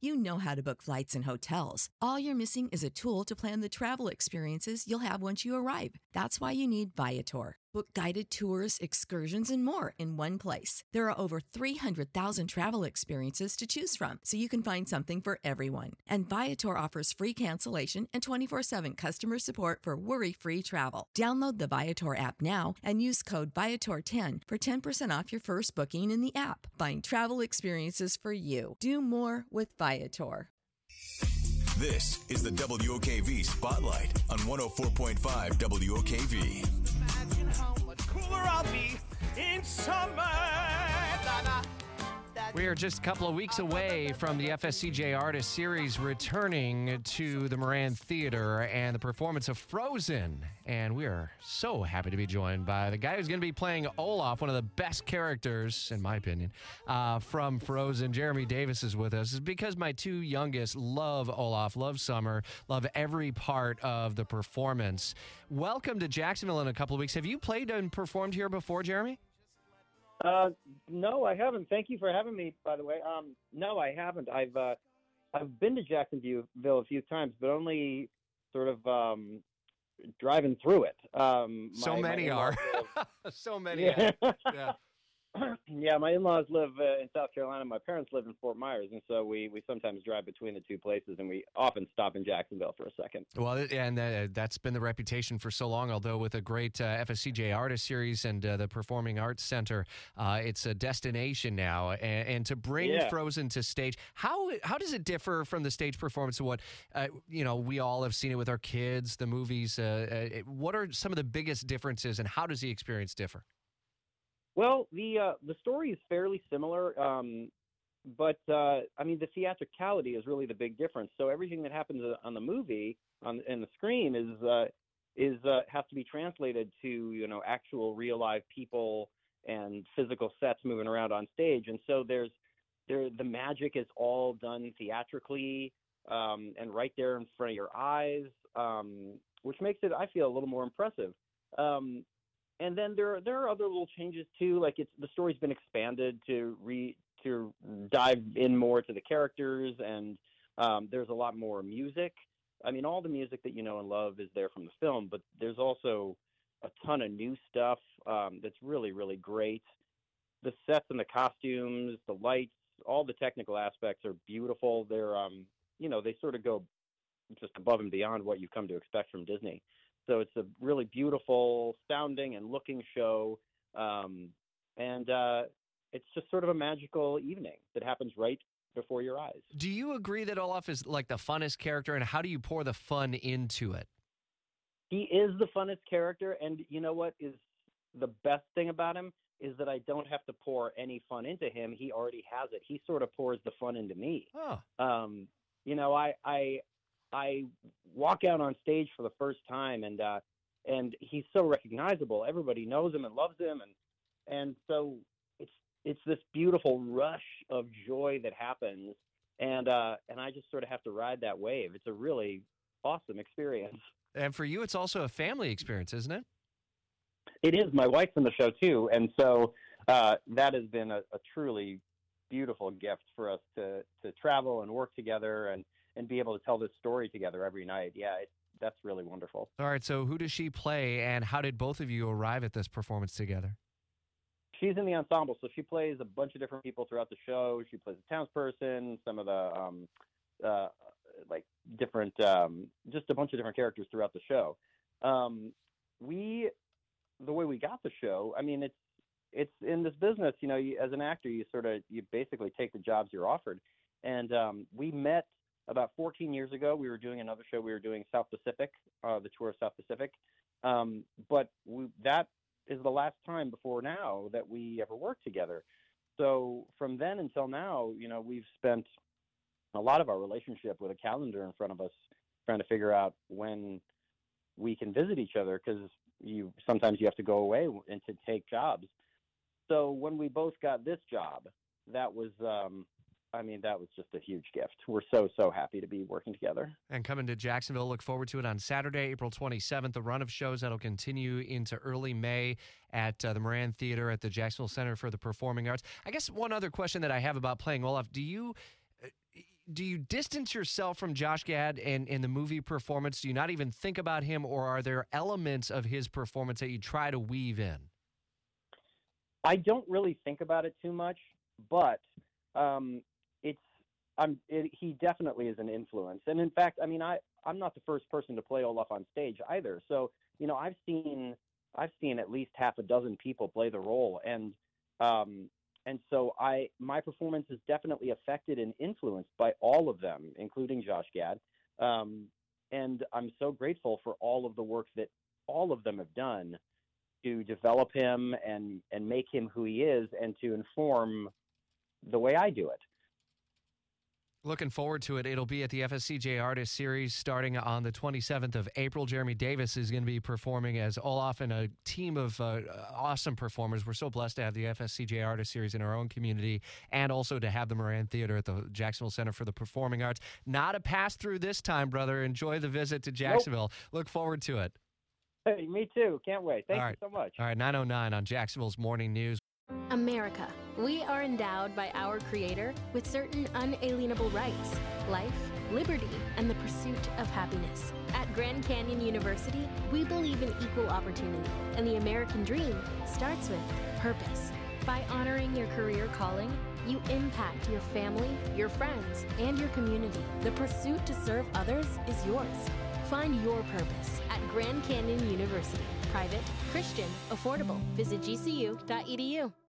You know how to book flights and hotels. All you're missing is a tool to plan the travel experiences you'll have once you arrive. That's why you need Viator. Book guided tours, excursions, and more in one place. There are over 300,000 travel experiences to choose from, so you can find something for everyone. And Viator offers free cancellation and 24/7 customer support for worry-free travel. Download the Viator app now and use code Viator10 for 10% off your first booking in the app. Find travel experiences for you. Do more with Viator. This is the WOKV Spotlight on 104.5 WOKV. Imagine how much cooler I'll be in summer. We are just a couple of weeks away from the FSCJ Artist Series returning to the Moran Theater and the performance of Frozen. And we are so happy to be joined by the guy who's going to be playing Olaf, one of the best characters, in my opinion, from Frozen. Jeremy Davis is with us. It's because my two youngest love Olaf, love Summer, love every part of the performance. Welcome to Jacksonville in a couple of weeks. Have you played and performed here before, Jeremy? No, I haven't. Thank you for having me, by the way. No, I haven't. I've been to Jacksonville a few times, but only sort of driving through it. So many are. Yeah. Yeah. Yeah, my in-laws live in South Carolina. My parents live in Fort Myers, and so we sometimes drive between the two places, and we often stop in Jacksonville for a second. Well, and that's been the reputation for so long, although with a great FSCJ Artist Series and the Performing Arts Center, it's a destination now. And to bring Frozen to stage, how does it differ from the stage performance of what, we all have seen it with our kids, the movies? What are some of the biggest differences, and how does the experience differ? Well, the story is fairly similar, but the theatricality is really the big difference. So everything that happens on the movie in the screen is has to be translated to actual real live people and physical sets moving around on stage. And so the magic is all done theatrically and right there in front of your eyes, which makes it, I feel, a little more impressive. And then there are other little changes too, like the story's been expanded to dive in more to the characters, and there's a lot more music. I mean, all the music that you know and love is there from the film, but there's also a ton of new stuff that's really, really great. The sets and the costumes, the lights, all the technical aspects are beautiful. They're they sort of go just above and beyond what you've come to expect from Disney. So it's a really beautiful sounding and looking show. And it's just sort of a magical evening that happens right before your eyes. Do you agree that Olaf is like the funnest character, and how do you pour the fun into it? He is the funnest character, and you know what is the best thing about him is that I don't have to pour any fun into him. He already has it. He sort of pours the fun into me. Oh. I walk out on stage for the first time, and he's so recognizable. Everybody knows him and loves him, and so it's this beautiful rush of joy that happens, and I just sort of have to ride that wave. It's a really awesome experience. And for you, it's also a family experience, isn't it? It is. My wife's in the show too, and so that has been a truly beautiful gift for us to travel and work together and be able to tell this story together every night. Yeah, that's really wonderful. All right, so who does she play, and how did both of you arrive at this performance together? She's in the ensemble, so she plays a bunch of different people throughout the show. She plays a townsperson, some of the different, just a bunch of different characters throughout the show. The way we got the show, I mean, it's in this business, as an actor, you basically take the jobs you're offered. And we met about 14 years ago. We were doing another show. We were doing South Pacific, the tour of South Pacific. But that is the last time before now that we ever worked together. So from then until now, we've spent a lot of our relationship with a calendar in front of us trying to figure out when we can visit each other, because sometimes you have to go away and to take jobs. So when we both got this job, that was just a huge gift. We're so happy to be working together. And coming to Jacksonville, look forward to it on Saturday, April 27th, the run of shows that'll continue into early May at the Moran Theater at the Jacksonville Center for the Performing Arts. I guess one other question that I have about playing Olaf, do you distance yourself from Josh Gad in the movie performance? Do you not even think about him, or are there elements of his performance that you try to weave in? I don't really think about it too much, but he definitely is an influence. And in fact, I mean, I'm not the first person to play Olaf on stage either. So, you know, I've seen at least half a dozen people play the role, and so my performance is definitely affected and influenced by all of them, including Josh Gad. And I'm so grateful for all of the work that all of them have done to develop him and make him who he is, and to inform the way I do it. Looking forward to it. It'll be at the FSCJ Artist Series starting on the 27th of April. Jeremy Davis is going to be performing as Olaf and a team of awesome performers. We're so blessed to have the FSCJ Artist Series in our own community, and also to have the Moran Theater at the Jacksonville Center for the Performing Arts. Not a pass-through this time, brother. Enjoy the visit to Jacksonville. Nope. Look forward to it. Hey, me too. Can't wait. Thank you so much. All right, 9:09 on Jacksonville's Morning News. America. We are endowed by our Creator with certain unalienable rights: life, liberty, and the pursuit of happiness. At Grand Canyon University, we believe in equal opportunity, and the American dream starts with purpose. By honoring your career calling, you impact your family, your friends, and your community. The pursuit to serve others is yours. Find your purpose at Grand Canyon University. Private, Christian, affordable. Visit gcu.edu.